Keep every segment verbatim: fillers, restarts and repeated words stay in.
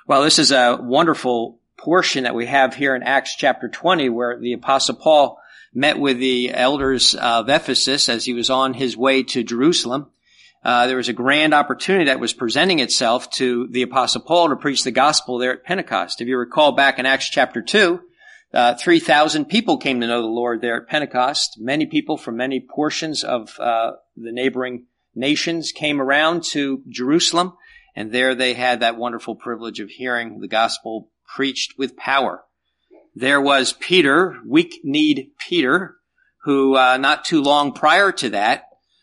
Well, this is a wonderful portion that we have here in Acts chapter twenty, where the Apostle Paul met with the elders of Ephesus as he was on his way to Jerusalem. Uh, there was a grand opportunity that was presenting itself to the Apostle Paul to preach the gospel there at Pentecost. If you recall back in Acts chapter two, uh, three thousand people came to know the Lord there at Pentecost. Many people from many portions of uh, the neighboring nations came around to Jerusalem, and there they had that wonderful privilege of hearing the gospel preached with power. There was Peter, weak-kneed Peter, who uh, not too long prior to that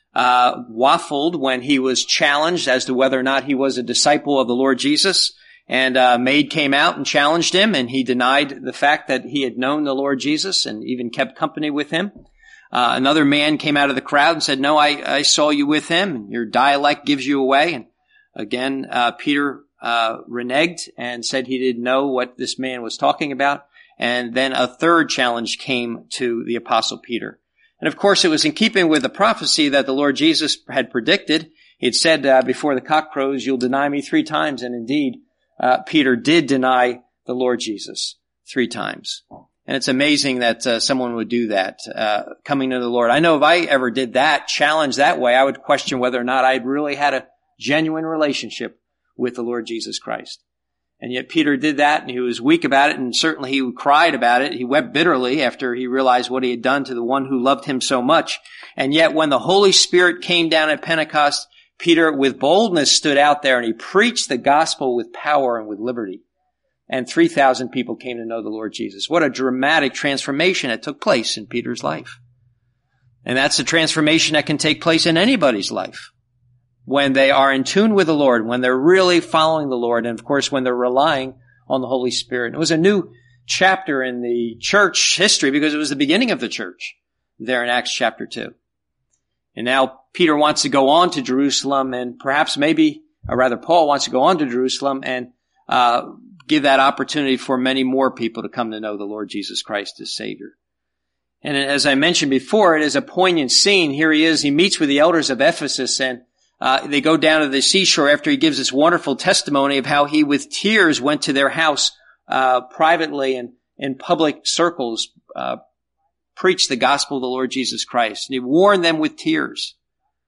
uh waffled when he was challenged as to whether or not he was a disciple of the Lord Jesus. And a maid came out and challenged him, and he denied the fact that he had known the Lord Jesus and even kept company with him. Uh, another man came out of the crowd and said, no, I, I saw you with him, and your dialect gives you away. And again, uh, Peter uh reneged and said he didn't know what this man was talking about. And then a third challenge came to the Apostle Peter. And of course, it was in keeping with the prophecy that the Lord Jesus had predicted. He had said, uh, before the cock crows, you'll deny me three times. And indeed, uh, Peter did deny the Lord Jesus three times. And it's amazing that uh, someone would do that, uh, coming to the Lord. I know if I ever did that, challenge that way, I would question whether or not I really had a genuine relationship with the Lord Jesus Christ. And yet Peter did that, and he was weak about it, and certainly he cried about it. He wept bitterly after he realized what he had done to the one who loved him so much. And yet when the Holy Spirit came down at Pentecost, Peter with boldness stood out there, and he preached the gospel with power and with liberty. And three thousand people came to know the Lord Jesus. What a dramatic transformation that took place in Peter's life. And that's a transformation that can take place in anybody's life, when they are in tune with the Lord, when they're really following the Lord, and of course when they're relying on the Holy Spirit. It was a new chapter in the church history because it was the beginning of the church there in Acts chapter two. And now Peter wants to go on to Jerusalem, and perhaps maybe, or rather Paul wants to go on to Jerusalem and uh give that opportunity for many more people to come to know the Lord Jesus Christ as Savior. And as I mentioned before, it is a poignant scene. Here he is, he meets with the elders of Ephesus, and Uh, they go down to the seashore after he gives this wonderful testimony of how he with tears went to their house, uh, privately and in public circles, uh, preached the gospel of the Lord Jesus Christ. And he warned them with tears.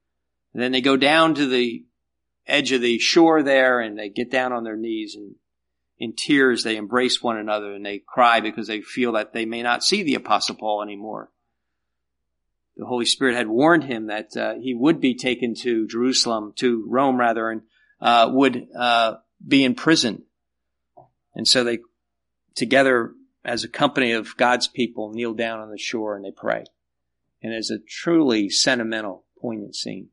And then they go down to the edge of the shore there, and they get down on their knees, and in tears they embrace one another, and they cry because they feel that they may not see the Apostle Paul anymore. The Holy Spirit had warned him that uh, he would be taken to Jerusalem, to Rome rather, and uh, would uh, be in prison. And so they, together as a company of God's people, kneel down on the shore and they pray. And it's a truly sentimental, poignant scene.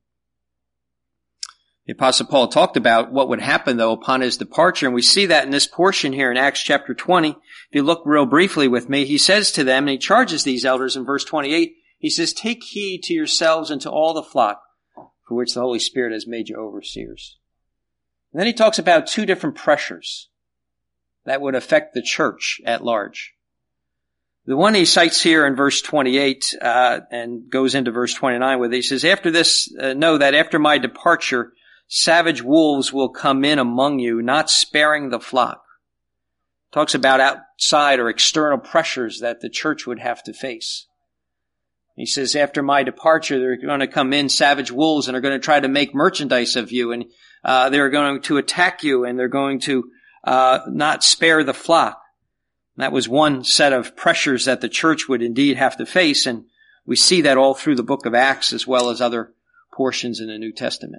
The Apostle Paul talked about what would happen, though, upon his departure, and we see that in this portion here in Acts chapter twenty. If you look real briefly with me, he says to them, and he charges these elders in verse twenty-eight, he says, take heed to yourselves and to all the flock for which the Holy Spirit has made you overseers. And then he talks about two different pressures that would affect the church at large. The one he cites here in verse twenty-eight uh, and goes into verse twenty-nine with it. He says, after this, uh, know that after my departure, savage wolves will come in among you, not sparing the flock. Talks about outside or external pressures that the church would have to face. He says, after my departure, they're going to come in savage wolves and are going to try to make merchandise of you, and uh, they're going to attack you, and they're going to uh, not spare the flock. And that was one set of pressures that the church would indeed have to face, and we see that all through the book of Acts as well as other portions in the New Testament.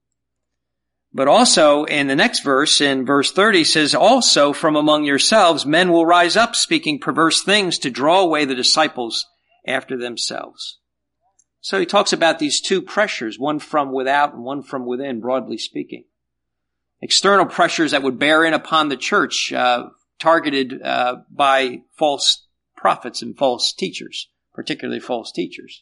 But also in the next verse, in verse thirty, says, also from among yourselves men will rise up speaking perverse things to draw away the disciples after themselves. So he talks about these two pressures, one from without and one from within, broadly speaking. External pressures that would bear in upon the church, uh, targeted uh, by false prophets and false teachers, particularly false teachers.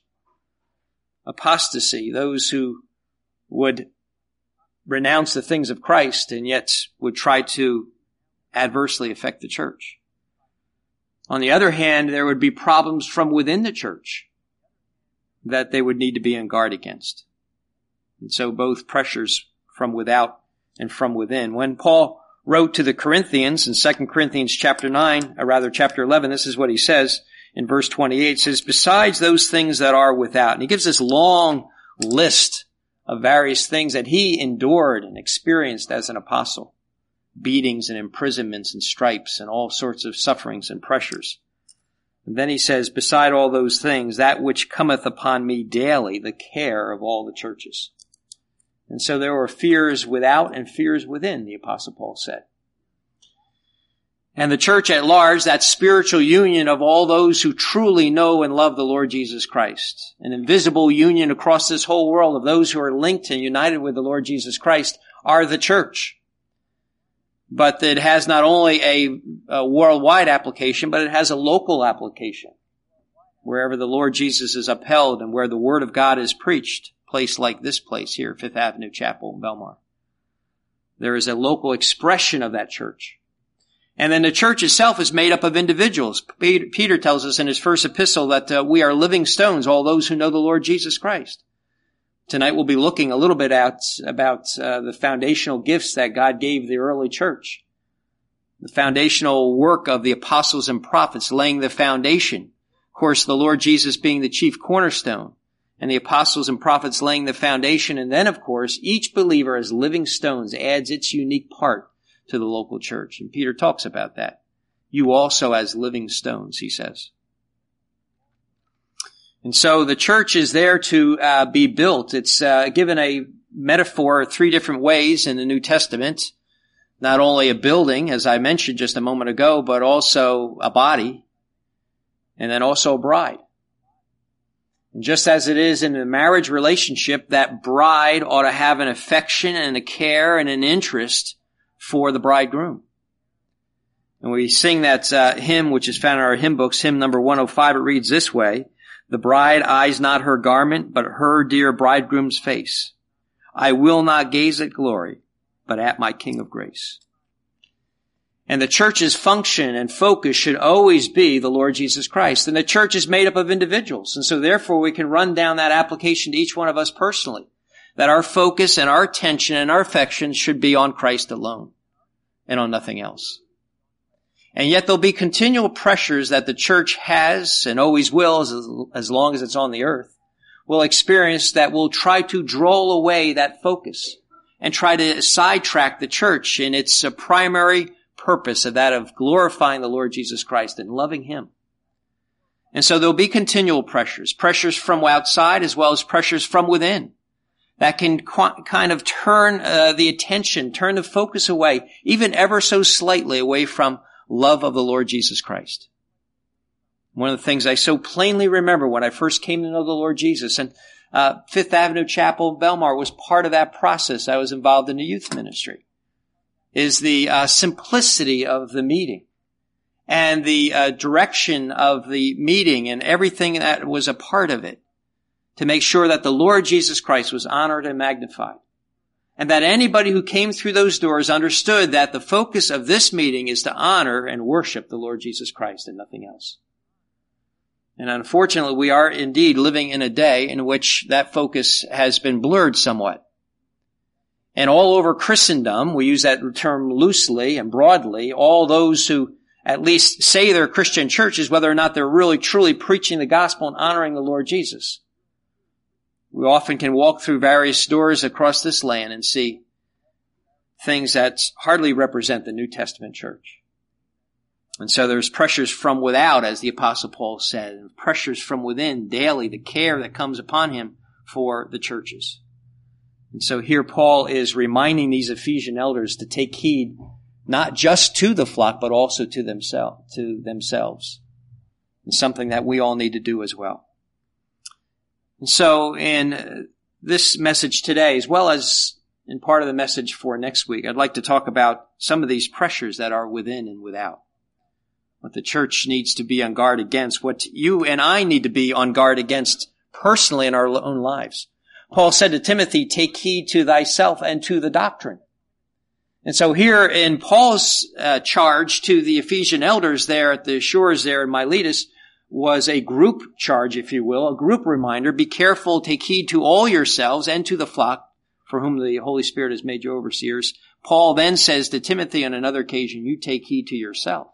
Apostasy, those who would renounce the things of Christ and yet would try to adversely affect the church. On the other hand, there would be problems from within the church that they would need to be on guard against. And so both pressures from without and from within. When Paul wrote to the Corinthians in Second Corinthians chapter nine, or rather chapter eleven, this is what he says in verse twenty-eight. It says, besides those things that are without. And he gives this long list of various things that he endured and experienced as an apostle. Beatings and imprisonments and stripes and all sorts of sufferings and pressures. And then he says, beside all those things, that which cometh upon me daily, the care of all the churches. And so there were fears without and fears within, the Apostle Paul said. And the church at large, that spiritual union of all those who truly know and love the Lord Jesus Christ. An invisible union across this whole world of those who are linked and united with the Lord Jesus Christ are the church. But it has not only a, a worldwide application, but it has a local application. Wherever the Lord Jesus is upheld and where the Word of God is preached, a place like this place here, Fifth Avenue Chapel in Belmar. There is a local expression of that church. And then the church itself is made up of individuals. Peter tells us in his first epistle that uh, we are living stones, all those who know the Lord Jesus Christ. Tonight we'll be looking a little bit at about uh, the foundational gifts that God gave the early church. The foundational work of the apostles and prophets laying the foundation. Of course, the Lord Jesus being the chief cornerstone and the apostles and prophets laying the foundation. And then, of course, each believer as living stones adds its unique part to the local church. And Peter talks about that. You also as living stones, he says. And so the church is there to uh, be built. It's uh, given a metaphor three different ways in the New Testament. Not only a building, as I mentioned just a moment ago, but also a body, and then also a bride. And just as it is in a marriage relationship, that bride ought to have an affection and a care and an interest for the bridegroom. And we sing that uh, hymn, which is found in our hymn books, hymn number one oh five. It reads this way. The bride eyes not her garment, but her dear bridegroom's face. I will not gaze at glory, but at my King of grace. And the church's function and focus should always be the Lord Jesus Christ. And the church is made up of individuals. And so therefore we can run down that application to each one of us personally. That our focus and our attention and our affection should be on Christ alone and on nothing else. And yet there'll be continual pressures that the church has and always will, as, as long as it's on the earth, will experience that will try to draw away that focus and try to sidetrack the church in its uh, primary purpose of that of glorifying the Lord Jesus Christ and loving Him. And so there'll be continual pressures, pressures from outside as well as pressures from within that can qu- kind of turn uh, the attention, turn the focus away, even ever so slightly away from love of the Lord Jesus Christ. One of the things I so plainly remember when I first came to know the Lord Jesus, and uh, Fifth Avenue Chapel in Belmar was part of that process. I was involved in the youth ministry, is the uh, simplicity of the meeting and the uh, direction of the meeting and everything that was a part of it to make sure that the Lord Jesus Christ was honored and magnified. And that anybody who came through those doors understood that the focus of this meeting is to honor and worship the Lord Jesus Christ and nothing else. And unfortunately, we are indeed living in a day in which that focus has been blurred somewhat. And all over Christendom, we use that term loosely and broadly, all those who at least say they're Christian churches, whether or not they're really truly preaching the gospel and honoring the Lord Jesus. We often can walk through various doors across this land and see things that hardly represent the New Testament church. And so there's pressures from without, as the Apostle Paul said, and pressures from within daily, the care that comes upon him for the churches. And so here Paul is reminding these Ephesian elders to take heed not just to the flock, but also to themselves, to themselves. And something that we all need to do as well. And so in this message today, as well as in part of the message for next week, I'd like to talk about some of these pressures that are within and without. What the church needs to be on guard against, what you and I need to be on guard against personally in our own lives. Paul said to Timothy, take heed to thyself and to the doctrine. And so here in Paul's uh, charge to the Ephesian elders there at the shores there in Miletus, was a group charge, if you will, a group reminder. Be careful, take heed to all yourselves and to the flock for whom the Holy Spirit has made you overseers, Paul then says to Timothy on another occasion, you take heed to yourself.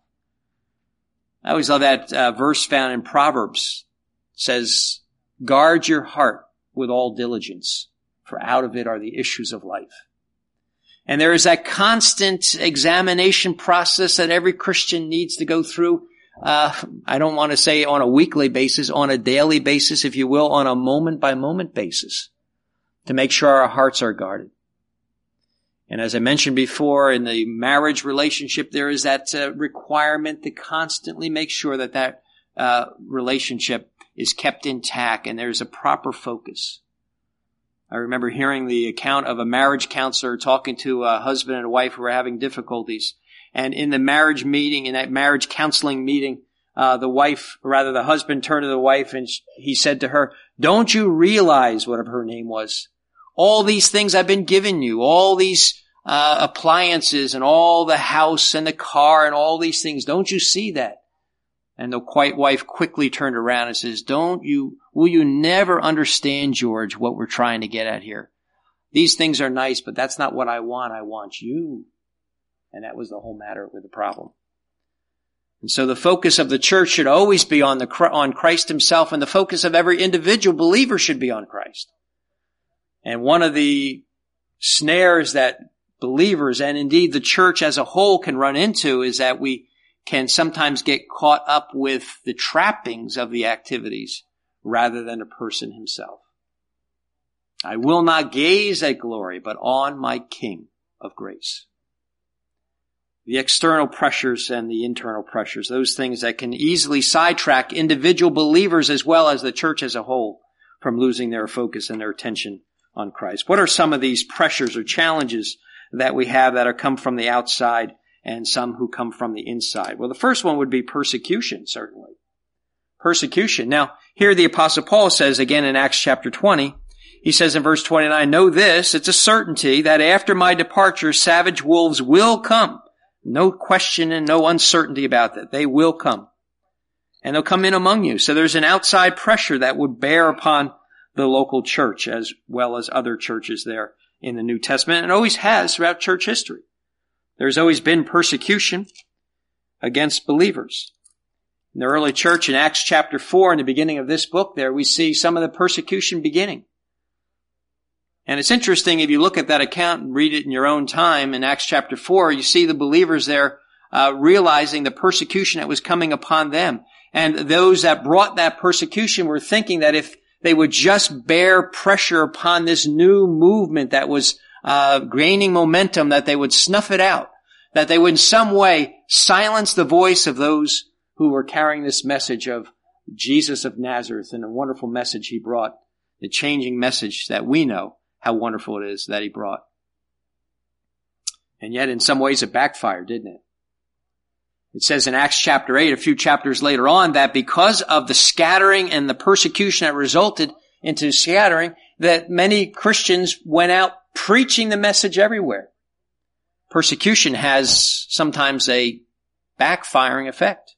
I always love that uh, verse found in Proverbs. It says, guard your heart with all diligence, for out of it are the issues of life. And there is that constant examination process that every Christian needs to go through. Uh, I don't want to say on a weekly basis, on a daily basis, if you will, on a moment-by-moment basis, to make sure our hearts are guarded. And as I mentioned before, in the marriage relationship, there is that uh, requirement to constantly make sure that that uh, relationship is kept intact and there's a proper focus. I remember hearing the account of a marriage counselor talking to a husband and a wife who were having difficulties. And in the marriage meeting, in that marriage counseling meeting, uh, the wife, or rather the husband turned to the wife and he said to her, don't you realize, whatever her name was, all these things I've been giving you, all these uh, appliances and all the house and the car and all these things, don't you see that? And the quiet wife quickly turned around and says, don't you, will you never understand, George, what we're trying to get at here? These things are nice, but that's not what I want. I want you. And that was the whole matter with the problem. And so the focus of the church should always be on the on Christ himself, and the focus of every individual believer should be on Christ. And one of the snares that believers, and indeed the church as a whole, can run into is that we can sometimes get caught up with the trappings of the activities rather than the person himself. I will not gaze at glory, but on my King of grace. The external pressures and the internal pressures, those things that can easily sidetrack individual believers as well as the church as a whole from losing their focus and their attention on Christ. What are some of these pressures or challenges that we have that are come from the outside and some who come from the inside? Well, the first one would be persecution, certainly. Persecution. Now, here the Apostle Paul says again in Acts chapter twenty, he says in verse twenty-nine, know this, it's a certainty that after my departure, savage wolves will come. No question and no uncertainty about that. They will come. And they'll come in among you. So there's an outside pressure that would bear upon the local church as well as other churches there in the New Testament, and always has throughout church history. There's always been persecution against believers. In the early church in Acts chapter four, in the beginning of this book there, we see some of the persecution beginning. And it's interesting, if you look at that account and read it in your own time in Acts chapter four, you see the believers there uh, realizing the persecution that was coming upon them. And those that brought that persecution were thinking that if they would just bear pressure upon this new movement that was uh gaining momentum, that they would snuff it out, that they would in some way silence the voice of those who were carrying this message of Jesus of Nazareth and the wonderful message he brought, the changing message that we know how wonderful it is that he brought. And yet in some ways it backfired, didn't it? It says in Acts chapter eight, a few chapters later on, that because of the scattering and the persecution that resulted into scattering, that many Christians went out preaching the message everywhere. Persecution has sometimes a backfiring effect.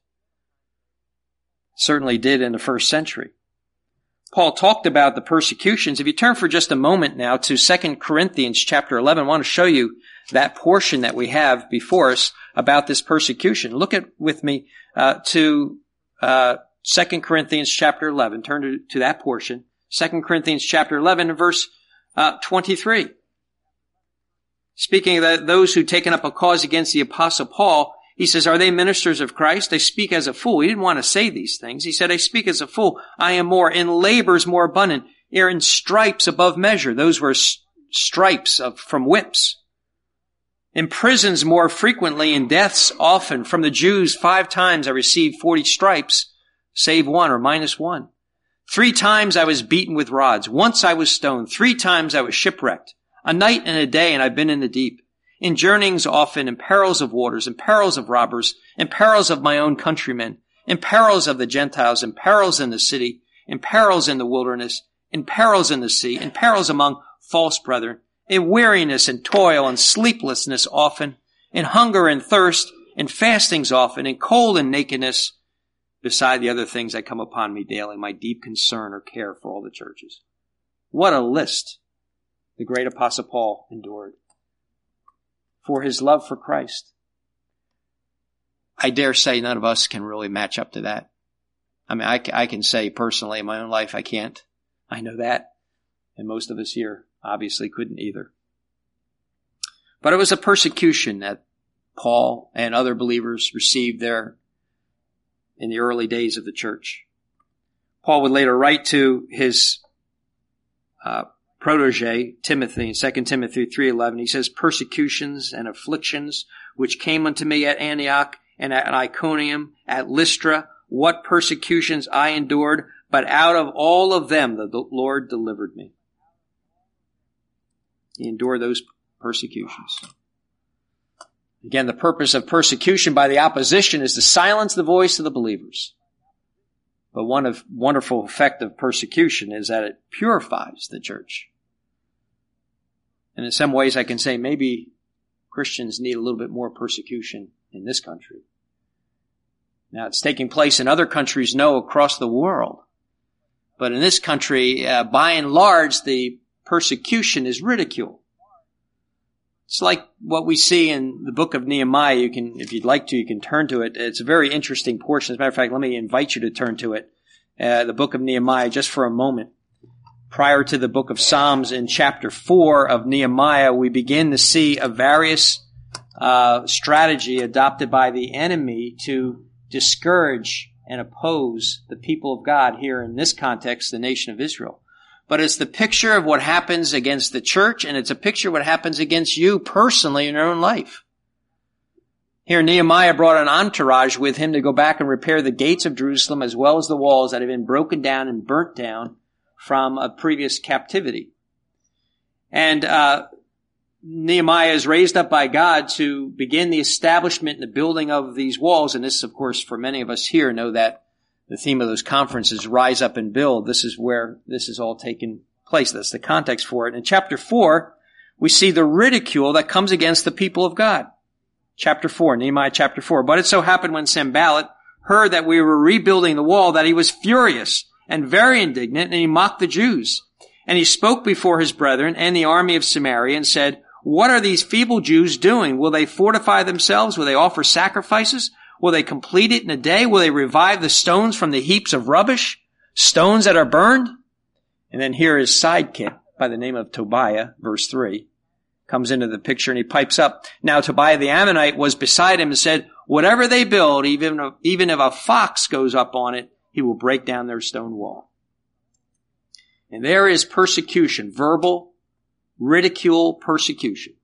Certainly did in the first century. Paul talked about the persecutions. If you turn for just a moment now to Second Corinthians chapter eleven, I want to show you that portion that we have before us about this persecution. Look at with me uh, to uh, Second Corinthians chapter eleven. Turn to, to that portion. Second Corinthians chapter eleven and verse uh, twenty-three. Speaking of that, those who taken up a cause against the Apostle Paul, he says, are they ministers of Christ? They speak as a fool. He didn't want to say these things. He said, I speak as a fool. I am more in labors more abundant, in stripes above measure. Those were stripes of, from whips. In prisons more frequently, in deaths often. From the Jews, five times I received forty stripes, save one or minus one. Three times I was beaten with rods. Once I was stoned. Three times I was shipwrecked. A night and a day, and I've been in the deep. In journeyings often, in perils of waters, in perils of robbers, in perils of my own countrymen, in perils of the Gentiles, in perils in the city, in perils in the wilderness, in perils in the sea, in perils among false brethren, in weariness and toil and sleeplessness often, in hunger and thirst, in fastings often, in cold and nakedness, beside the other things that come upon me daily, my deep concern or care for all the churches. What a list the great Apostle Paul endured. for his love for Christ. I dare say none of us can really match up to that. I mean, I, I can say personally in my own life I can't. I know that. And most of us here obviously couldn't either. But it was a persecution that Paul and other believers received there in the early days of the church. Paul would later write to his uh, protege, Timothy, in Second Timothy three eleven. He says, persecutions and afflictions which came unto me at Antioch and at Iconium, at Lystra, what persecutions I endured, but out of all of them the Lord delivered me. He endured those persecutions. Again, the purpose of persecution by the opposition is to silence the voice of the believers. But one of wonderful effect of persecution is that it purifies the church. And in some ways I can say maybe Christians need a little bit more persecution in this country. Now it's taking place in other countries, no, across the world. But in this country, uh, by and large, the persecution is ridicule. It's like what we see in the book of Nehemiah. You can, if you'd like to, you can turn to it. It's a very interesting portion. As a matter of fact, let me invite you to turn to it. Uh, the book of Nehemiah, just for a moment. Prior to the book of Psalms, in chapter four of Nehemiah, we begin to see a various uh, strategy adopted by the enemy to discourage and oppose the people of God here in this context, the nation of Israel. But it's the picture of what happens against the church, and it's a picture of what happens against you personally in your own life. Here, Nehemiah brought an entourage with him to go back and repair the gates of Jerusalem as well as the walls that had been broken down and burnt down from a previous captivity. And uh Nehemiah is raised up by God to begin the establishment and the building of these walls. And this, of course, for many of us here know that the theme of those conferences, Rise Up and Build. This is where this is all taken place. That's the context for it. In chapter four, we see the ridicule that comes against the people of God. Chapter four, Nehemiah chapter four. But it so happened when Sanballat heard that we were rebuilding the wall that he was furious and very indignant, and he mocked the Jews. And he spoke before his brethren and the army of Samaria and said, what are these feeble Jews doing? Will they fortify themselves? Will they offer sacrifices? Will they complete it in a day? Will they revive the stones from the heaps of rubbish? Stones that are burned? And then here his sidekick by the name of Tobiah, verse three, comes into the picture and he pipes up. Now Tobiah the Ammonite was beside him and said, whatever they build, even if, even if a fox goes up on it, he will break down their stone wall. And there is persecution, verbal, ridicule, persecution.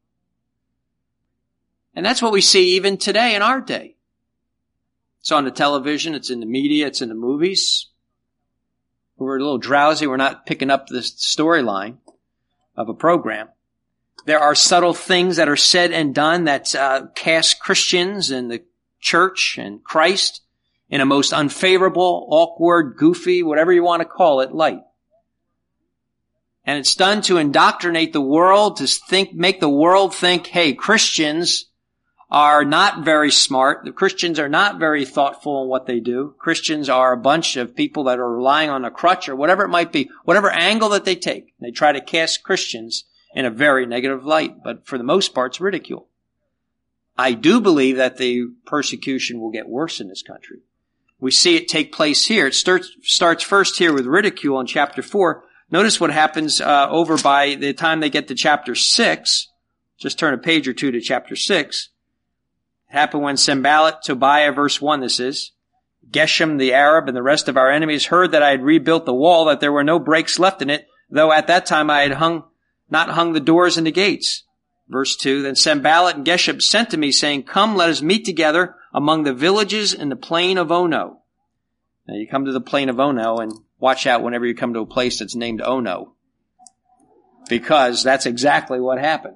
And that's what we see even today in our day. It's on the television, it's in the media, it's in the movies. We're a little drowsy, we're not picking up the storyline of a program. There are subtle things that are said and done that uh, cast Christians and the church and Christ in a most unfavorable, awkward, goofy, whatever you want to call it, light. And it's done to indoctrinate the world, to think, make the world think, hey, Christians are not very smart. The Christians are not very thoughtful in what they do. Christians are a bunch of people that are relying on a crutch or whatever it might be, whatever angle that they take. They try to cast Christians in a very negative light, but for the most part, it's ridicule. I do believe that the persecution will get worse in this country. We see it take place here. It starts, starts first here with ridicule in chapter four. Notice what happens uh, over by the time they get to chapter six. Just turn a page or two to chapter six. It happened when Sanballat, Tobiah, verse one this is, Geshem the Arab and the rest of our enemies heard that I had rebuilt the wall, that there were no breaks left in it, though at that time I had hung, not hung the doors and the gates. Verse two, then Sanballat and Geshem sent to me, saying, come, let us meet together among the villages in the plain of Ono. Now you come to the plain of Ono, and watch out whenever you come to a place that's named Ono, because that's exactly what happened.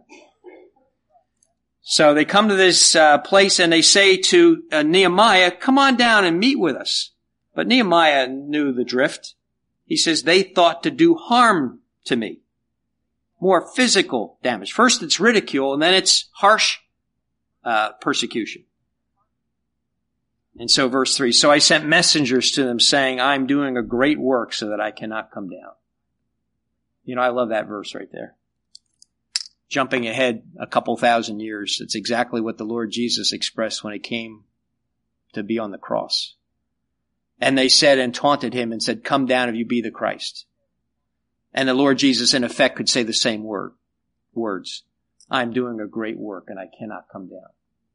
So they come to this uh, place and they say to uh, Nehemiah, come on down and meet with us. But Nehemiah knew the drift. He says, they thought to do harm to me. More physical damage. First it's ridicule, and then it's harsh uh, persecution. And so verse three, so I sent messengers to them saying, I'm doing a great work so that I cannot come down. You know, I love that verse right there. jumping ahead a couple thousand years. It's exactly what the Lord Jesus expressed when he came to be on the cross. And they said and taunted him and said, come down if you be the Christ. And the Lord Jesus, in effect, could say the same word, words. I'm doing a great work and I cannot come down.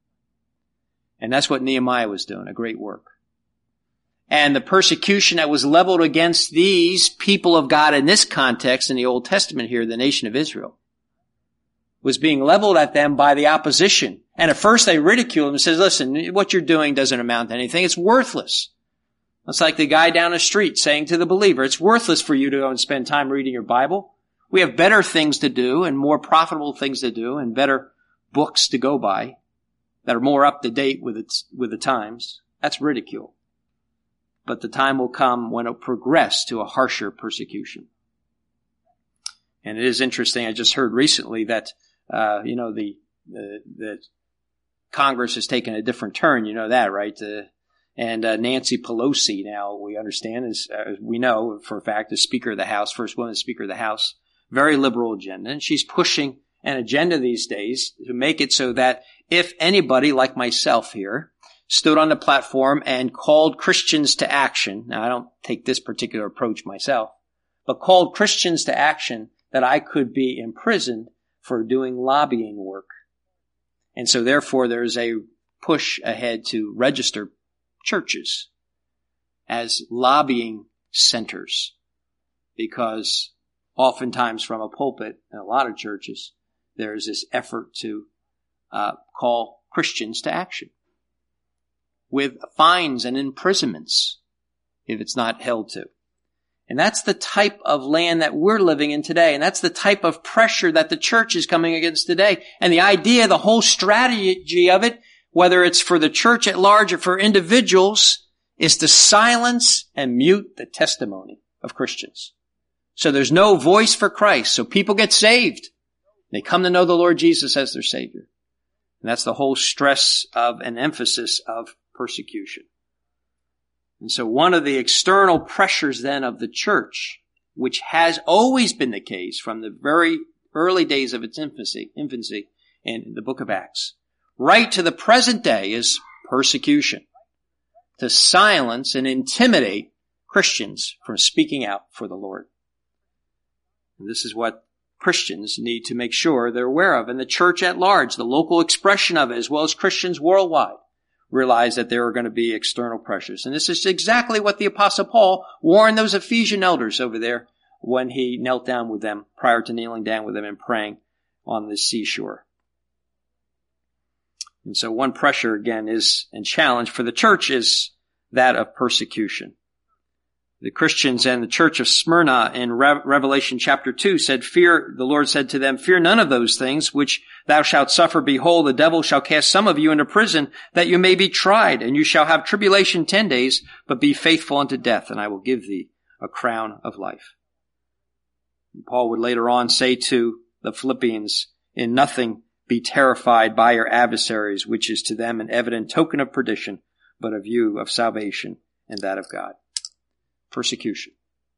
And that's what Nehemiah was doing, a great work. And the persecution that was leveled against these people of God in this context, in the Old Testament here, the nation of Israel, was being leveled at them by the opposition. And at first they ridiculed him and says, listen, what you're doing doesn't amount to anything. It's worthless. It's like the guy down the street saying to the believer, it's worthless for you to go and spend time reading your Bible. We have better things to do and more profitable things to do and better books to go by that are more up to date with its, with the times. That's ridicule. But the time will come when it'll progress to a harsher persecution. And it is interesting. I just heard recently that, uh, you know, the, the, the Congress has taken a different turn. You know that, right? Uh, and uh, Nancy Pelosi now, we understand, is, uh, we know for a fact, is Speaker of the House, first woman Speaker of the House, very liberal agenda. And she's pushing an agenda these days to make it so that if anybody like myself here stood on the platform and called Christians to action, now I don't take this particular approach myself, but called Christians to action, that I could be imprisoned for doing lobbying work. And so therefore there's a push ahead to register churches as lobbying centers, because oftentimes from a pulpit in a lot of churches, there's this effort to uh, call Christians to action with fines and imprisonments if it's not held to. And that's the type of land that we're living in today. And that's the type of pressure that the church is coming against today. And the idea, the whole strategy of it, whether it's for the church at large or for individuals, is to silence and mute the testimony of Christians. So there's no voice for Christ. So people get saved. They come to know the Lord Jesus as their Savior. And that's the whole stress of and emphasis of persecution. And so one of the external pressures then of the church, which has always been the case from the very early days of its infancy, infancy in the book of Acts, right to the present day, is persecution. To silence and intimidate Christians from speaking out for the Lord. And this is what Christians need to make sure they're aware of. And the church at large, the local expression of it, as well as Christians worldwide, realize that there are going to be external pressures. And this is exactly what the Apostle Paul warned those Ephesian elders over there when he knelt down with them, prior to kneeling down with them and praying on the seashore. And so one pressure, again, is, and challenge for the church, is that of persecution. The Christians and the church of Smyrna in Re- Revelation chapter two said, Fear, the Lord said to them, Fear none of those things which thou shalt suffer. Behold, the devil shall cast some of you into prison, that you may be tried, and you shall have tribulation ten days, but be faithful unto death, and I will give thee a crown of life. And Paul would later on say to the Philippians, In nothing be terrified by your adversaries, which is to them an evident token of perdition, but of you of salvation, and that of God. Persecution.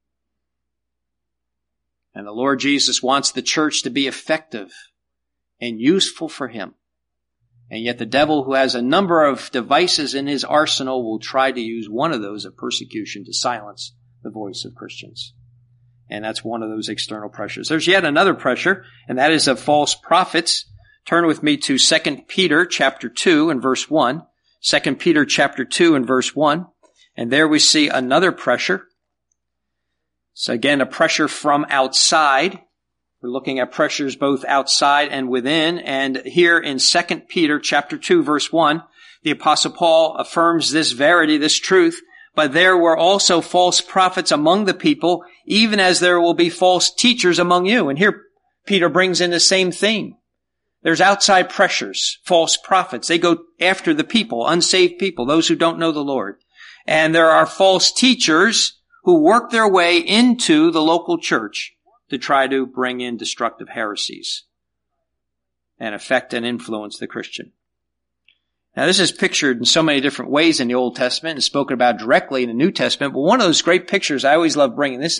And the Lord Jesus wants the church to be effective and useful for Him. And yet the devil, who has a number of devices in his arsenal, will try to use one of those of persecution to silence the voice of Christians. And that's one of those external pressures. There's yet another pressure, and that is of false prophets. Turn with me to Second Peter chapter two and verse one. Second Peter chapter two and verse one. And there we see another pressure. So again, a pressure from outside. We're looking at pressures both outside and within. And here in Second Peter chapter two, verse one, the Apostle Paul affirms this verity, this truth. But there were also false prophets among the people, even as there will be false teachers among you. And here Peter brings in the same theme. There's outside pressures, false prophets. They go after the people, unsaved people, those who don't know the Lord. And there are false teachers who work their way into the local church to try to bring in destructive heresies and affect and influence the Christian. Now, this is pictured in so many different ways in the Old Testament and spoken about directly in the New Testament. But one of those great pictures, I always love bringing this out,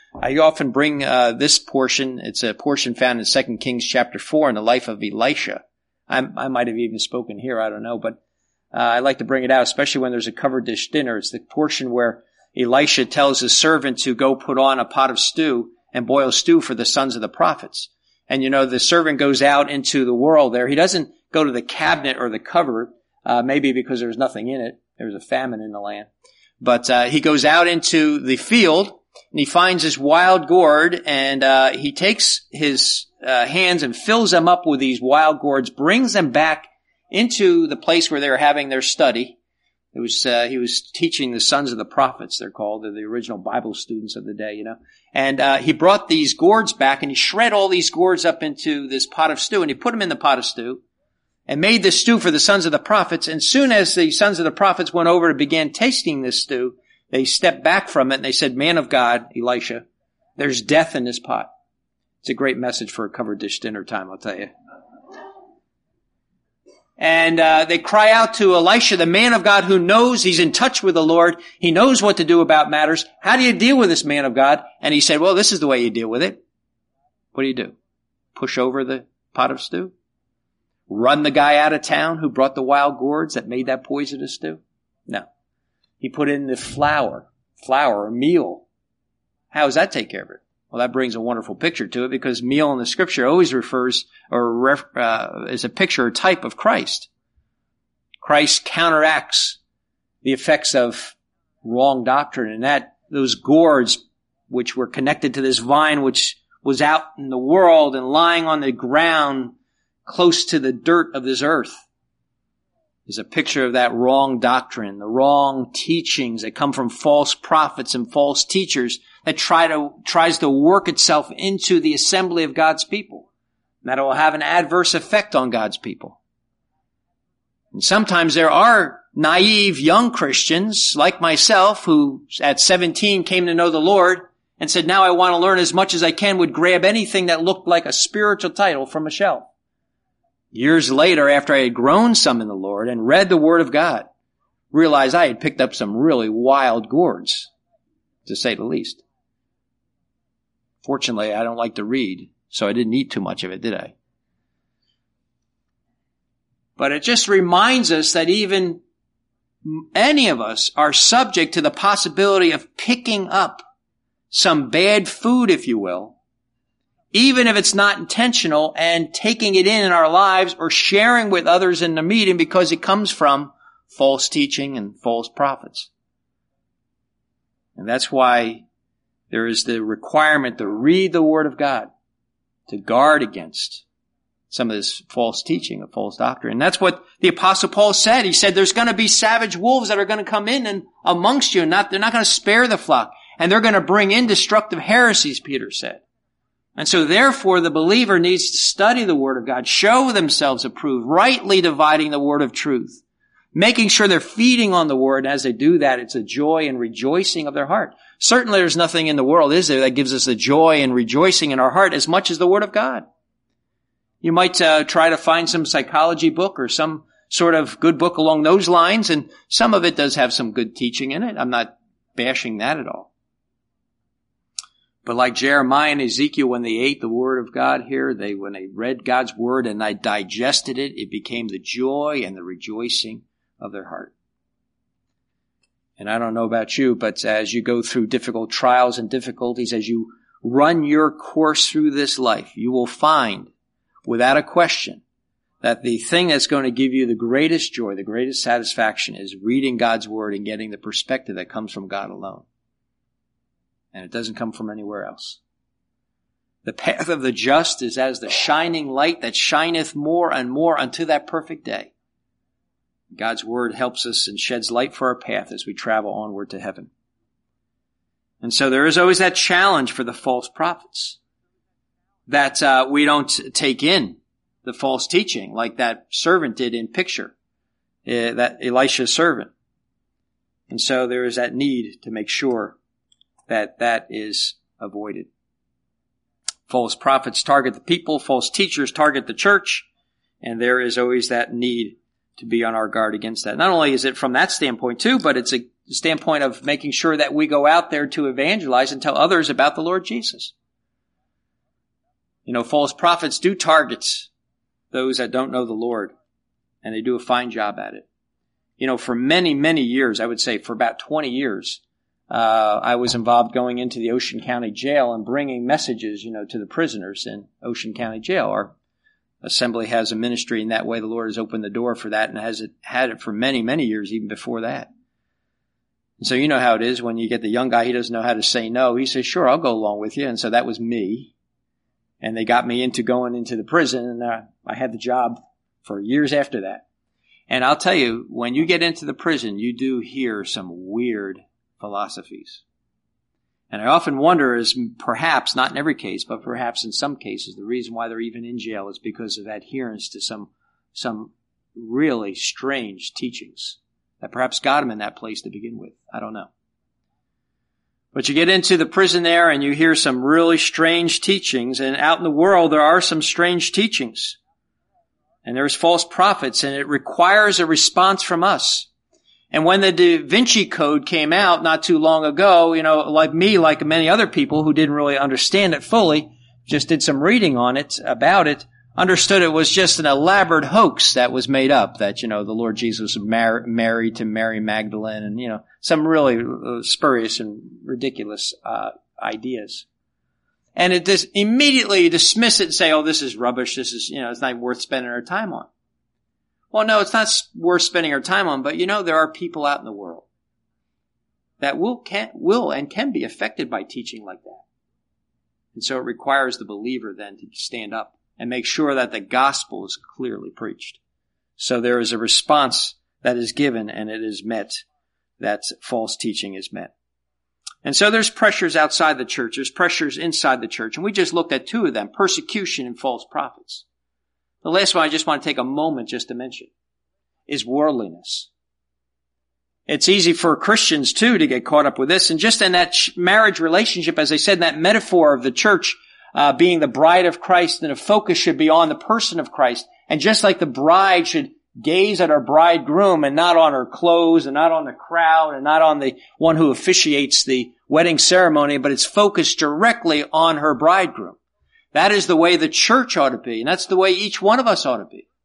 I often bring uh, this portion. It's a portion found in Second Kings chapter four in the life of Elisha. I, I might have even spoken here, I don't know, but uh, I like to bring it out, especially when there's a covered dish dinner. It's the portion where Elisha tells his servant to go put on a pot of stew and boil stew for the sons of the prophets. And you know, the servant goes out into the world there. He doesn't go to the cabinet or the cupboard, uh, maybe because there's nothing in it. There's a famine in the land. But uh, he goes out into the field, and he finds this wild gourd, and uh, he takes his uh, hands and fills them up with these wild gourds, brings them back into the place where they were having their study. It was uh, he was teaching the sons of the prophets, they're called. They're the original Bible students of the day, you know. And uh, he brought these gourds back, and he shred all these gourds up into this pot of stew, and he put them in the pot of stew, and made this stew for the sons of the prophets. And soon as the sons of the prophets went over and began tasting this stew, they stepped back from it and they said, "Man of God, Elisha, there's death in this pot." It's a great message for a covered dish dinner time, I'll tell you. And uh, they cry out to Elisha, the man of God who knows he's in touch with the Lord. He knows what to do about matters. How do you deal with this man of God? And he said, well, this is the way you deal with it. What do you do? Push over the pot of stew? Run the guy out of town who brought the wild gourds that made that poisonous stew? No. He put in the flour, flour or meal. How does that take care of it? Well, that brings a wonderful picture to it, because meal in the scripture always refers or ref, uh, is a picture or type of Christ. Christ counteracts the effects of wrong doctrine, and that those gourds which were connected to this vine which was out in the world and lying on the ground close to the dirt of this earth is a picture of that wrong doctrine, the wrong teachings that come from false prophets and false teachers that try to, tries to work itself into the assembly of God's people. And that it will have an adverse effect on God's people. And sometimes there are naive young Christians like myself who at seventeen came to know the Lord and said, now I want to learn as much as I can, would grab anything that looked like a spiritual title from a shelf. Years later, after I had grown some in the Lord and read the Word of God, realized I had picked up some really wild gourds, to say the least. Fortunately, I don't like to read, so I didn't eat too much of it, did I? But it just reminds us that even any of us are subject to the possibility of picking up some bad food, if you will, even if it's not intentional, and taking it in in our lives or sharing with others in the meeting because it comes from false teaching and false prophets. And that's why there is the requirement to read the Word of God, to guard against some of this false teaching of false doctrine. And that's what the Apostle Paul said. He said there's going to be savage wolves that are going to come in and amongst you, and not, they're not going to spare the flock. And they're going to bring in destructive heresies, Peter said. And so therefore the believer needs to study the Word of God, show themselves approved, rightly dividing the word of truth, making sure they're feeding on the Word. And as they do that, it's a joy and rejoicing of their heart. Certainly there's nothing in the world, is there, that gives us the joy and rejoicing in our heart as much as the Word of God. You might uh, try to find some psychology book or some sort of good book along those lines, and some of it does have some good teaching in it. I'm not bashing that at all. But like Jeremiah and Ezekiel, when they ate the Word of God here, they, when they read God's Word and they digested it, it became the joy and the rejoicing of their heart. And I don't know about you, but as you go through difficult trials and difficulties, as you run your course through this life, you will find, without a question, that the thing that's going to give you the greatest joy, the greatest satisfaction, is reading God's Word and getting the perspective that comes from God alone. And it doesn't come from anywhere else. The path of the just is as the shining light that shineth more and more unto that perfect day. God's Word helps us and sheds light for our path as we travel onward to heaven. And so there is always that challenge for the false prophets, that uh, we don't take in the false teaching like that servant did in picture, uh, that Elisha's servant. And so there is that need to make sure that that is avoided. False prophets target the people, false teachers target the church, and there is always that need to be on our guard against that. Not only is it from that standpoint too, but it's a, the standpoint of making sure that we go out there to evangelize and tell others about the Lord Jesus. You know, false prophets do target those that don't know the Lord, and they do a fine job at it. You know, for many, many years, I would say for about twenty years, uh, I was involved going into the Ocean County Jail and bringing messages, you know, to the prisoners in Ocean County Jail. Our assembly has a ministry in that way. The Lord has opened the door for that and has it, had it for many, many years, even before that. And so you know how it is when you get the young guy, he doesn't know how to say no. He says, sure, I'll go along with you. And so that was me. And they got me into going into the prison, and uh, I had the job for years after that. And I'll tell you, when you get into the prison, you do hear some weird philosophies. And I often wonder, is perhaps, not in every case, but perhaps in some cases, the reason why they're even in jail is because of adherence to some, some really strange teachings that perhaps got them in that place to begin with. I don't know. But you get into the prison there and you hear some really strange teachings, and out in the world there are some strange teachings. And there's false prophets, and it requires a response from us. And when the Da Vinci Code came out not too long ago, you know, like me, like many other people who didn't really understand it fully, just did some reading on it, about it, understood it was just an elaborate hoax that was made up, that, you know, the Lord Jesus was mar- married to Mary Magdalene, and, you know, some really uh, spurious and ridiculous uh ideas. And it just immediately dismiss it and say, oh, this is rubbish, this is, you know, it's not worth spending our time on. Well, no, it's not worth spending our time on, but, you know, there are people out in the world that will, can, will and can be affected by teaching like that. And so it requires the believer then to stand up and make sure that the gospel is clearly preached. So there is a response that is given, and it is met, that false teaching is met. And so there's pressures outside the church, there's pressures inside the church, and we just looked at two of them, persecution and false prophets. The last one I just want to take a moment just to mention is worldliness. It's easy for Christians too to get caught up with this, and just in that marriage relationship, as I said, that metaphor of the church Uh, being the bride of Christ, and the focus should be on the person of Christ. And just like the bride should gaze at her bridegroom and not on her clothes and not on the crowd and not on the one who officiates the wedding ceremony, but it's focused directly on her bridegroom. That is the way the church ought to be, and that's the way each one of us ought to be.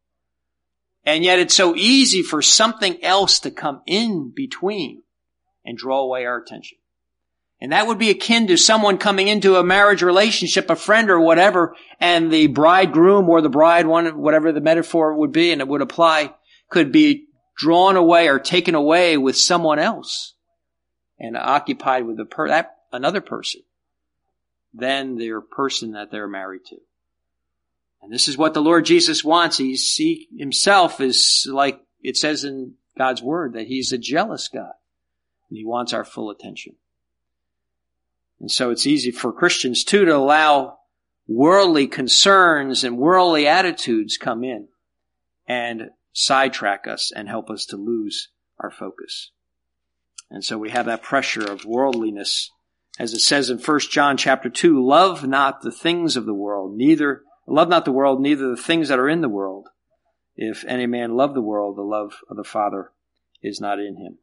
And yet it's so easy for something else to come in between and draw away our attention. And that would be akin to someone coming into a marriage relationship, a friend or whatever, and the bridegroom or the bride, one, whatever the metaphor would be, and it would apply, could be drawn away or taken away with someone else and occupied with a per- that, another person than their person that they're married to. And this is what the Lord Jesus wants. He's, he himself is, like it says in God's word, that he's a jealous God, and he wants our full attention. And so it's easy for Christians too to allow worldly concerns and worldly attitudes come in and sidetrack us and help us to lose our focus. And so we have that pressure of worldliness. As it says in First John chapter two, love not the things of the world, neither, love not the world, neither the things that are in the world. If any man love the world, the love of the Father is not in him.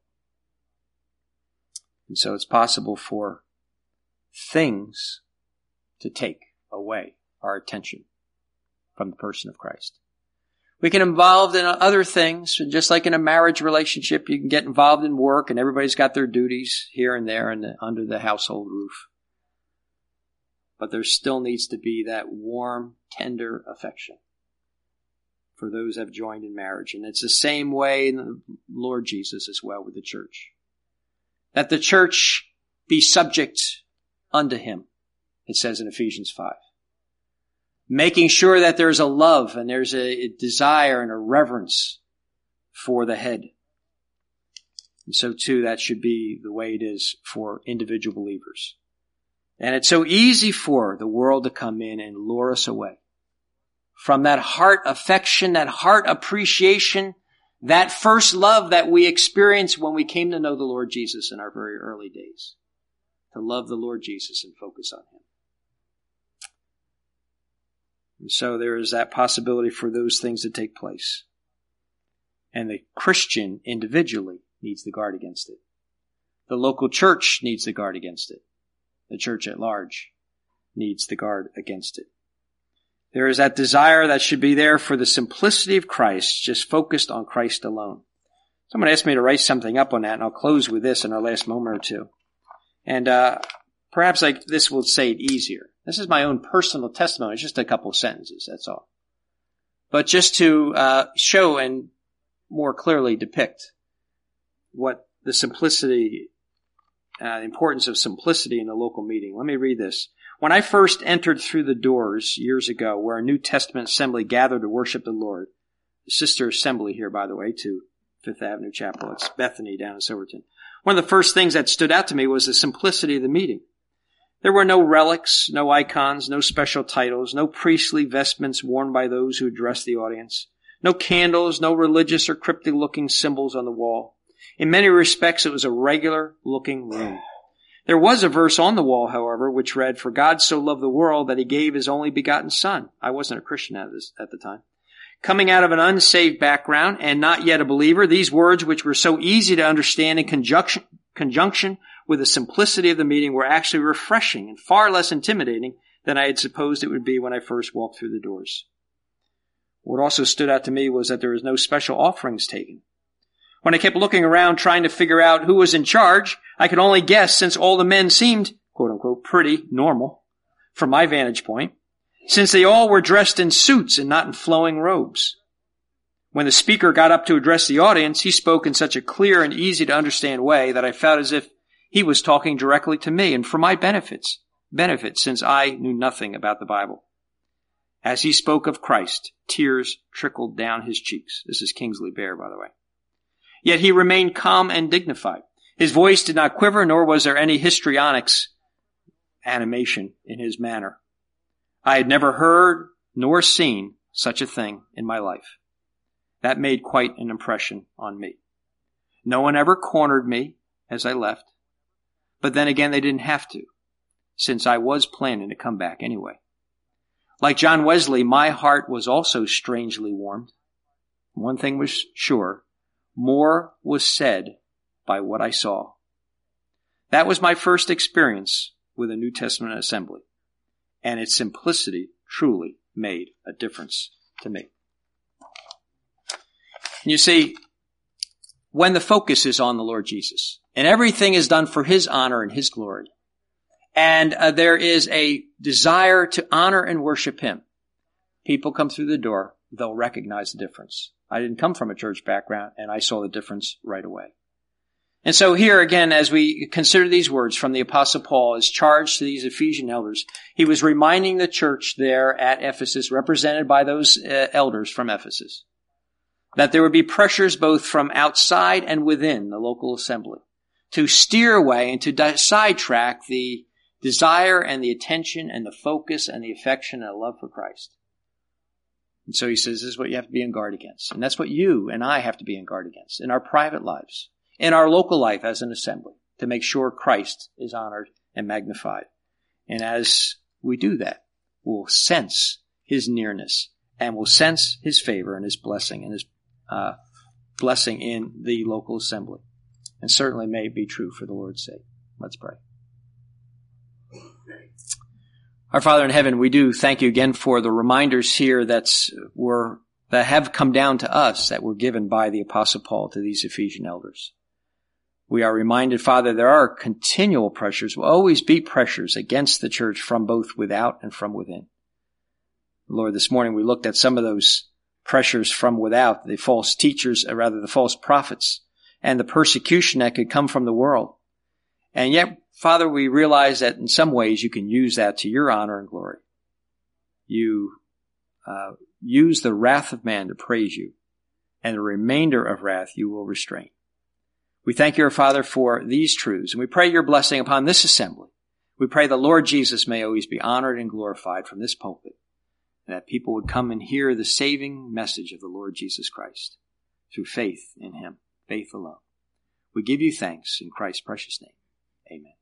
And so it's possible for things to take away our attention from the person of Christ. We can involved in other things, just like in a marriage relationship, you can get involved in work, and everybody's got their duties here and there and under the household roof. But there still needs to be that warm, tender affection for those that have joined in marriage. And it's the same way in the Lord Jesus as well with the church. That the church be subject unto him, it says in Ephesians five. Making sure that there's a love and there's a desire and a reverence for the head. And so too, that should be the way it is for individual believers. And it's so easy for the world to come in and lure us away from that heart affection, that heart appreciation, that first love that we experienced when we came to know the Lord Jesus in our very early days. To love the Lord Jesus and focus on him. And so there is that possibility for those things to take place. And the Christian individually needs to guard against it. The local church needs to guard against it. The church at large needs to guard against it. There is that desire that should be there for the simplicity of Christ, just focused on Christ alone. Someone asked me to write something up on that, and I'll close with this in our last moment or two. And uh perhaps like this will say it easier. This is my own personal testimony. It's just a couple of sentences, that's all. But just to uh show and more clearly depict what the simplicity, uh, the importance of simplicity in a local meeting. Let me read this. When I first entered through the doors years ago, where a New Testament assembly gathered to worship the Lord, the sister assembly here, by the way, to Fifth Avenue Chapel. It's Bethany down in Silverton. One of the first things that stood out to me was the simplicity of the meeting. There were no relics, no icons, no special titles, no priestly vestments worn by those who addressed the audience, no candles, no religious or cryptic-looking symbols on the wall. In many respects, it was a regular-looking room. There was a verse on the wall, however, which read, "For God so loved the world that he gave his only begotten Son." I wasn't a Christian at, this, at the time. Coming out of an unsaved background and not yet a believer, these words, which were so easy to understand in conjunction, conjunction with the simplicity of the meeting, were actually refreshing and far less intimidating than I had supposed it would be when I first walked through the doors. What also stood out to me was that there was no special offerings taken. When I kept looking around trying to figure out who was in charge, I could only guess, since all the men seemed, quote unquote, pretty normal from my vantage point, since they all were dressed in suits and not in flowing robes. When the speaker got up to address the audience, he spoke in such a clear and easy to understand way that I felt as if he was talking directly to me and for my benefits, benefits since I knew nothing about the Bible. As he spoke of Christ, tears trickled down his cheeks. This is Kingsley Bear, by the way. Yet he remained calm and dignified. His voice did not quiver, nor was there any histrionics animation in his manner. I had never heard nor seen such a thing in my life. That made quite an impression on me. No one ever cornered me as I left, but then again they didn't have to, since I was planning to come back anyway. Like John Wesley, my heart was also strangely warmed. One thing was sure, more was said by what I saw. That was my first experience with a New Testament assembly, and its simplicity truly made a difference to me. And you see, when the focus is on the Lord Jesus, and everything is done for his honor and his glory, and uh, there is a desire to honor and worship him, people come through the door, they'll recognize the difference. I didn't come from a church background, and I saw the difference right away. And so here again, as we consider these words from the Apostle Paul as charged to these Ephesian elders, he was reminding the church there at Ephesus, represented by those uh, elders from Ephesus, that there would be pressures both from outside and within the local assembly to steer away and to di- sidetrack the desire and the attention and the focus and the affection and the love for Christ. And so he says this is what you have to be on guard against. And that's what you and I have to be on guard against in our private lives, in our local life as an assembly, to make sure Christ is honored and magnified. And as we do that, we'll sense his nearness and we'll sense his favor and his blessing and his uh, blessing in the local assembly. And certainly may it be true for the Lord's sake. Let's pray. Our Father in heaven, we do thank you again for the reminders here that's were that have come down to us that were given by the Apostle Paul to these Ephesian elders. We are reminded, Father, there are continual pressures, will always be pressures against the church from both without and from within. Lord, this morning we looked at some of those pressures from without, the false teachers, or rather the false prophets, and the persecution that could come from the world. And yet, Father, we realize that in some ways you can use that to your honor and glory. You uh, use the wrath of man to praise you, and the remainder of wrath you will restrain. We thank you, our Father, for these truths, and we pray your blessing upon this assembly. We pray the Lord Jesus may always be honored and glorified from this pulpit, and that people would come and hear the saving message of the Lord Jesus Christ through faith in him, faith alone. We give you thanks in Christ's precious name. Amen.